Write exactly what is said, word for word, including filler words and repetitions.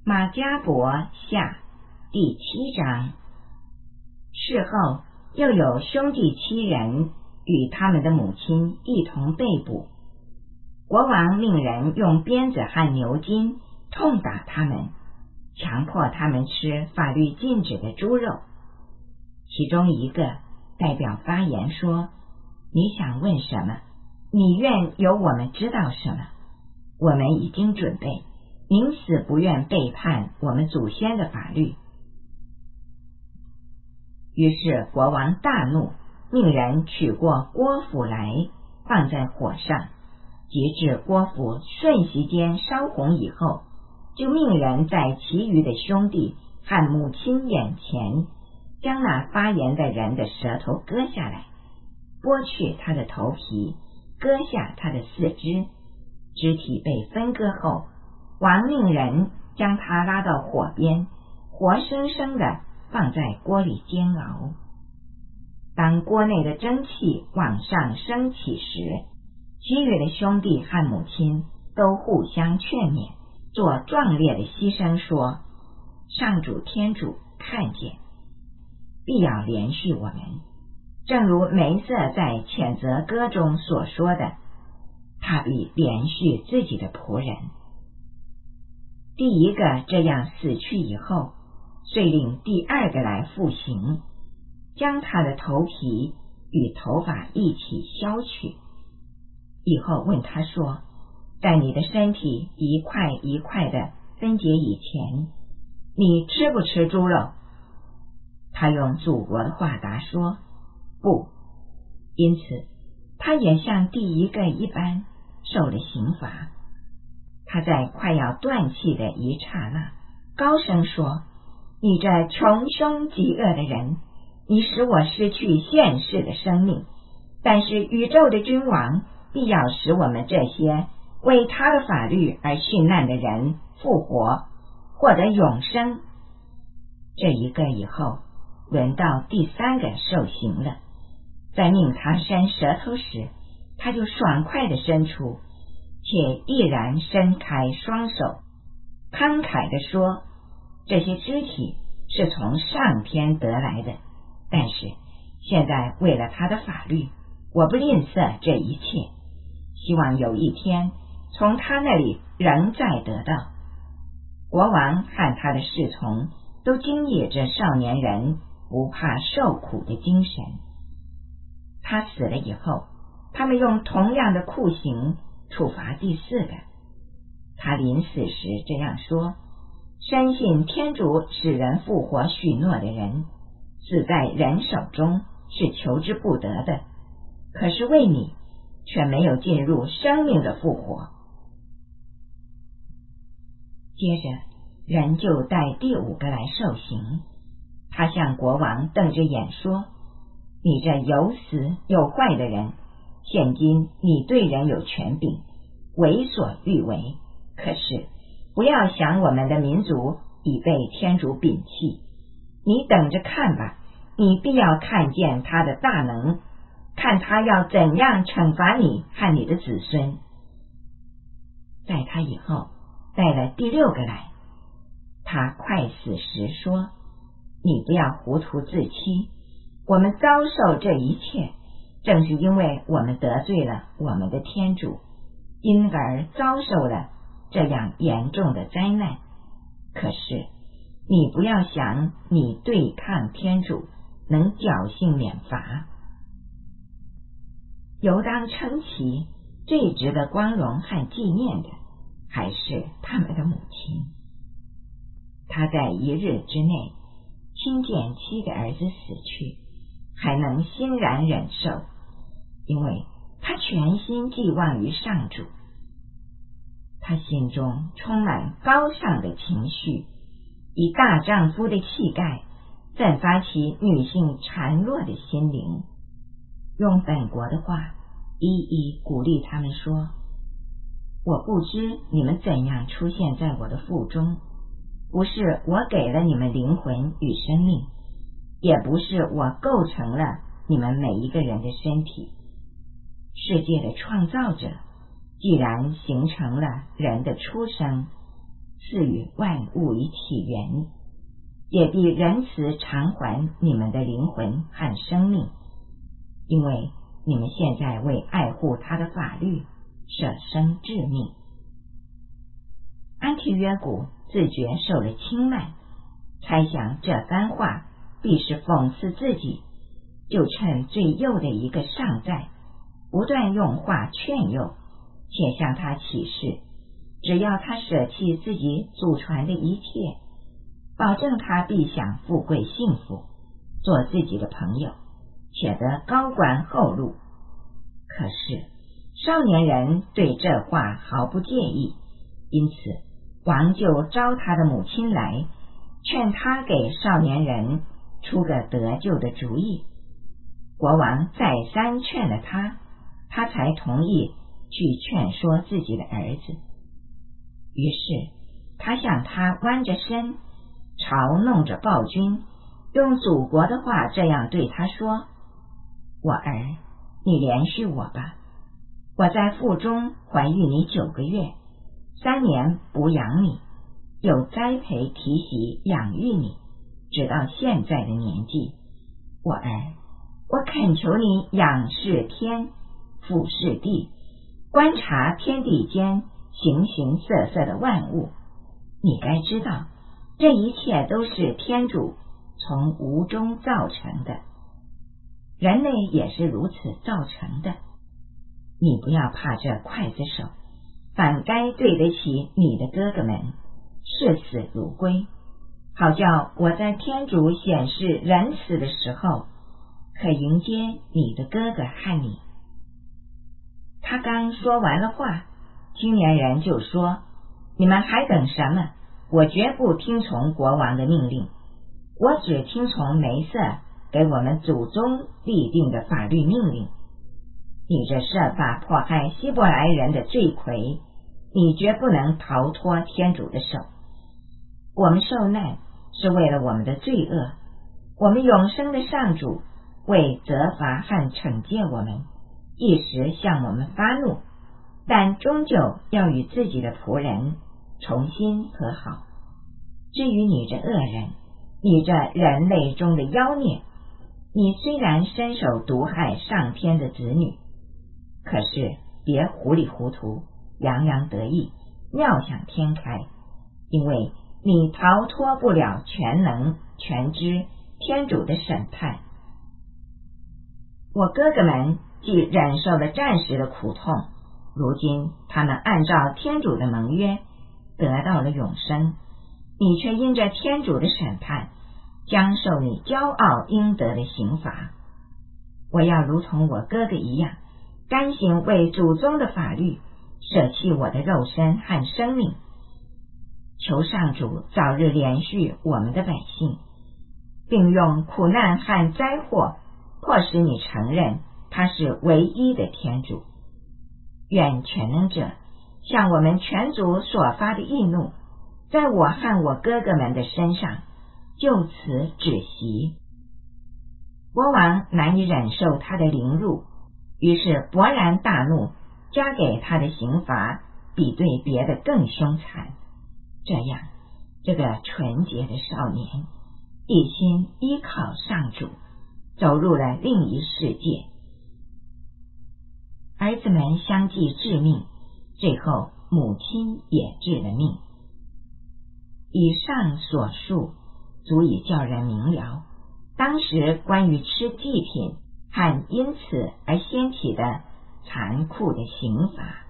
马迦伯下第七章。事后又有兄弟七人与他们的母亲一同被捕，国王命人用鞭子和牛筋痛打他们，强迫他们吃法律禁止的猪肉。其中一个代表发言说：你想问什么？你愿有我们知道什么？我们已经准备，宁死不愿背叛我们祖先的法律。于是国王大怒，命人取过锅釜来，放在火上，截至锅釜瞬息间烧红以后，就命人在其余的兄弟和母亲眼前，将那发言的人的舌头割下来，剥去他的头皮，割下他的四肢。肢体被分割后，王命人将他拉到火边，活生生的放在锅里煎熬。当锅内的蒸汽往上升起时，其余的兄弟和母亲都互相劝勉，做壮烈的牺牲，说：上主天主看见，必要怜恤我们，正如梅瑟在谴责歌中所说的，他必怜恤自己的仆人。第一个这样死去以后，遂令第二个来复刑，将他的头皮与头发一起削去。以后问他说：在你的身体一块一块的分解以前，你吃不吃猪肉？他用祖国的话答说：不。因此他也像第一个一般受了刑罚。他在快要断气的一刹那，高声说：你这穷凶极恶的人，你使我失去现世的生命，但是宇宙的君王必要使我们这些为他的法律而殉难的人复活，获得永生。这一个以后，轮到第三个受刑了。在命他伸舌头时，他就爽快地伸出，且毅然伸开双手，慷慨地说：这些肢体是从上天得来的，但是现在为了他的法律，我不吝啬这一切，希望有一天从他那里仍再得到。国王和他的侍从都惊异这少年人不怕受苦的精神。他死了以后，他们用同样的酷刑处罚第四个。他临死时这样说：深信天主使人复活许诺的人，死在人手中是求之不得的，可是为你却没有进入生命的复活。接着人就带第五个来受刑。他向国王瞪着眼说：你这有死有坏的人，现今你对人有权柄，为所欲为，可是不要想我们的民族已被天主摒弃。你等着看吧，你必要看见他的大能，看他要怎样惩罚你和你的子孙。在他以后带了第六个来，他快死时说：你不要糊涂自欺，我们遭受这一切，正是因为我们得罪了我们的天主，因而遭受了这样严重的灾难。可是你不要想你对抗天主能侥幸免罚。尤当称其最值得光荣和纪念的，还是他们的母亲。他在一日之内亲见七个儿子死去，还能欣然忍受，因为他全心寄望于上主。他心中充满高尚的情绪，以大丈夫的气概散发起女性孱弱的心灵，用本国的话一一鼓励他们说：我不知你们怎样出现在我的腹中，不是我给了你们灵魂与生命，也不是我构成了你们每一个人的身体。世界的创造者既然形成了人的出生， 赐予万物以起源，也必仁慈偿还你们的灵魂和生命，因为你们现在为爱护他的法律舍生致命。安提约古自觉受了轻慢，猜想这番话必是讽刺自己，就趁最幼的一个尚在，不断用话劝诱，且向他起誓，只要他舍弃自己祖传的一切，保证他必享富贵幸福，做自己的朋友，且得高官厚禄。可是少年人对这话毫不介意，因此王就召他的母亲来，劝他给少年人出个得救的主意。国王再三劝了他，他才同意去劝说自己的儿子。于是他向他弯着身，嘲弄着暴君，用祖国的话这样对他说：我儿，你连续我吧，我在腹中怀育你九个月，三年哺养你，又栽培提携养育你，直到现在的年纪。我儿，我恳求你仰视天，俯视地，观察天地间形形色色的万物。你该知道，这一切都是天主从无中造成的，人类也是如此造成的。你不要怕这刽子手，反该对得起你的哥哥们，视死如归，好叫我在天主显示仁慈的时候，可迎接你的哥哥和你。他刚说完了话，青年人就说：你们还等什么？我绝不听从国王的命令，我只听从梅瑟给我们祖宗立定的法律命令。你这设法迫害希伯来人的罪魁，你绝不能逃脱天主的手。我们受难是为了我们的罪恶，我们永生的上主为责罚和惩戒我们，一时向我们发怒，但终究要与自己的仆人重新和好。至于你这恶人，你这人类中的妖孽，你虽然伸手毒害上天的子女，可是别糊里糊涂洋洋得意妙想天开，因为你逃脱不了全能全知天主的审判。我哥哥们既忍受了暂时的苦痛，如今他们按照天主的盟约得到了永生，你却因着天主的审判将受你骄傲应得的刑罚。我要如同我哥哥一样，甘心为祖宗的法律舍弃我的肉身和生命。求上主早日怜恤我们的百姓，并用苦难和灾祸迫使你承认他是唯一的天主。愿全能者向我们全族所发的义怒，在我和我哥哥们的身上就此止息。国王难以忍受他的凌辱，于是勃然大怒，加给他的刑罚比对别的更凶残。这样，这个纯洁的少年一心依靠上主，走入了另一世界。儿子们相继致命，最后母亲也致了命。以上所述足以叫人明了当时关于吃祭品和因此而掀起的残酷的刑罚。